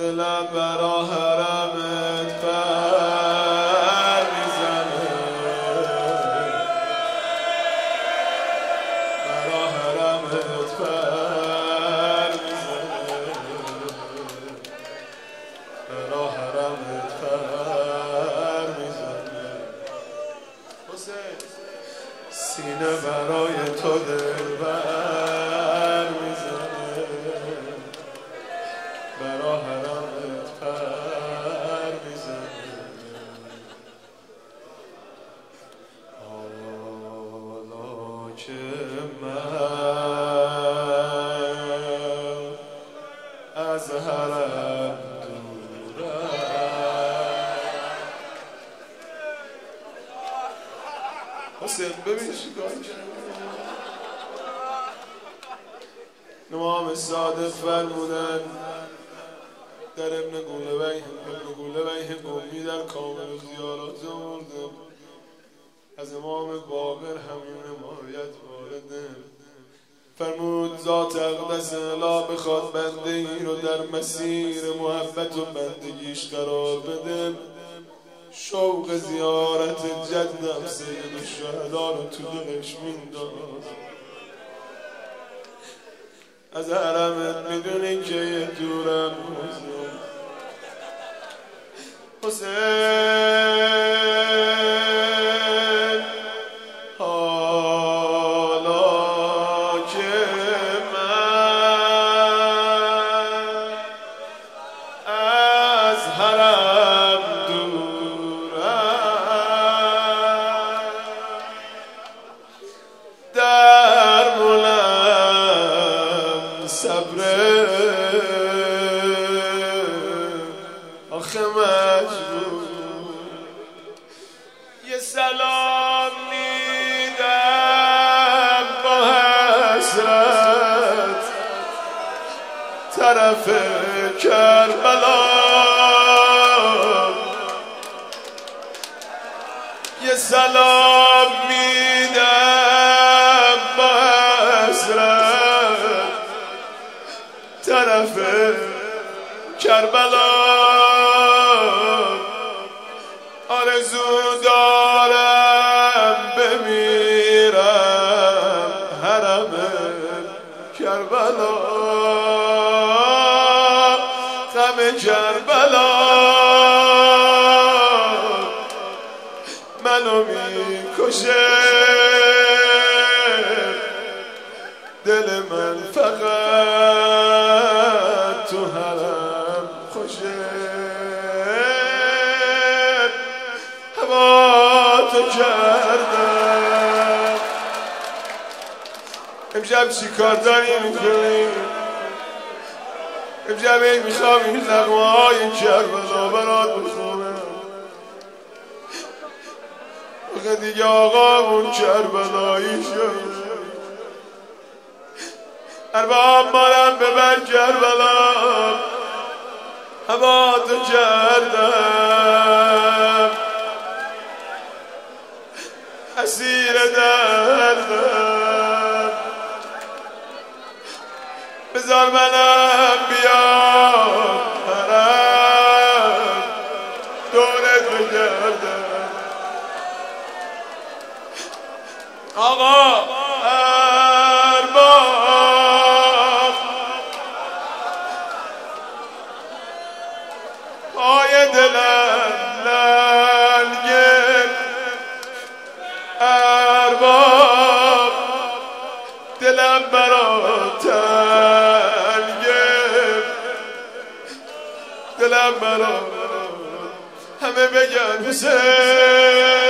دلم برا حرمت پر میزنه، برا حرمت پر میزنه، برا حرمت پر میزنه. حسین سینه برای تو دلبر میزنه، برا حرمت پر میزنه. حالا که من از حرم دورم. حسین ببین چیکار کرد. امام صادق فرمودن در ابن گولبیه قومی در کامل زیارات آورده، از امام باقر همین حمایت وارده. فرمود ذات اقدس الا بخواد بنده ای رو در مسیر محبت و بندگیش قرار بده، شوق زیارت جدم سید الشهدا رو تو دلش مینداز. از حرمت میدونی که یه دورم حسین. حالا که من از حرم دورم، در مولم صبره آخه مجبور یه سلام میدم با حسرت طرف کربلا، یه سلام میدم با حسرت طرف کربلا. آرزو دارم بمیرم حرم کربلا، غم کربلا منو میکشه، دل من فقط تو حرم خوشه. هوا تو کردم امشب چی کار داری میکنی؟ امشب میخوام این نغمه های کربلا برات بخونم. آخه دیگه آقامون کربلایی شد. ارباب مارم ببر کربلا، هوا تو کردم اسیر دردم. بذار منم بیام حرم دورت بگردم. آقا ارباب پای دلم لنگه، ارباب دلم برا تنگه، دلم برا همه بگن حسین.